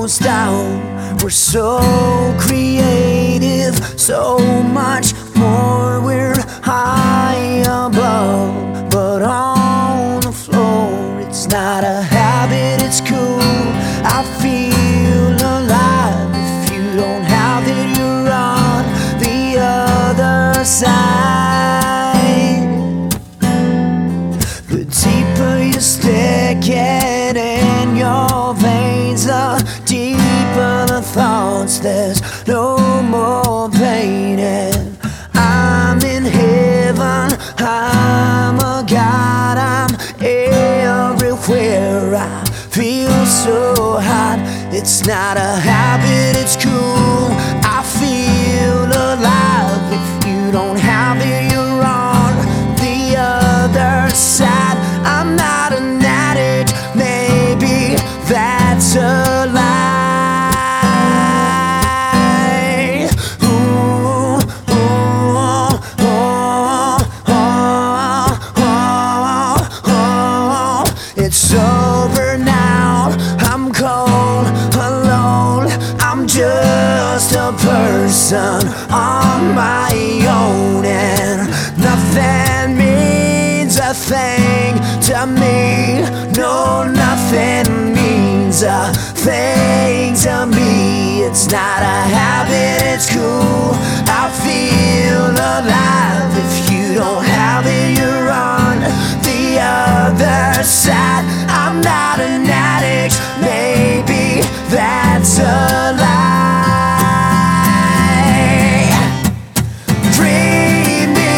us down. We're so creative, so much more. We're high above, but on the floor. It's not a habit, it's cool. I feel alive. If you don't have it, you're on the other side. The deeper you stick it in your veins, the deeper the thoughts. There's no more pain, and I'm in heaven. I'm a god. I'm everywhere. I feel so hot. It's not a habit, it's cool. I feel alive. If you don't have it, you're on the other side. I'm not an addict, maybe that's a lie. Ooh, ooh, it's over now. I'm cold, alone. I'm just a person on my own, and nothing means a thing to me. No, nothing means a thing to me. It's not a habit, it's cool. I feel alive. If you don't have it, you're on the other side. I'm not an addict, maybe that's a lie. Free me,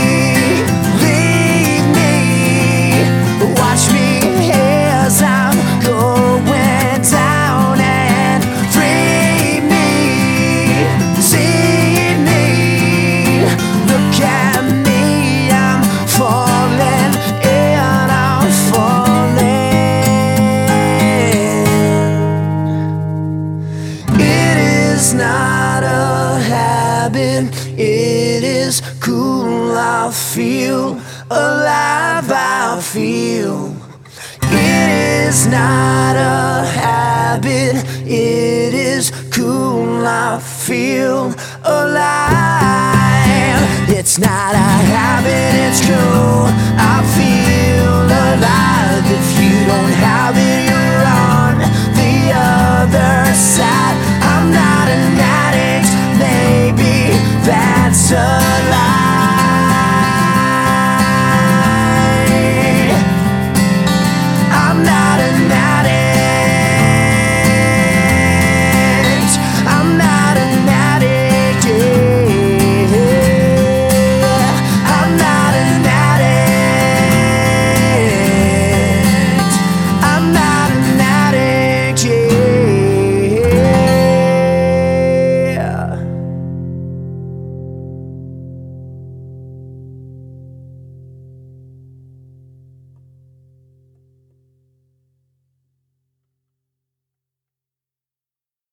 leave me, watch me as I'm going down, and free me, see me, look at me. I'm falling and I'm falling. It is not a habit, it is cool. I feel alive, I feel. It is not a habit, it is cool. I feel alive. It's not a habit, it's cool. I feel alive. If you don't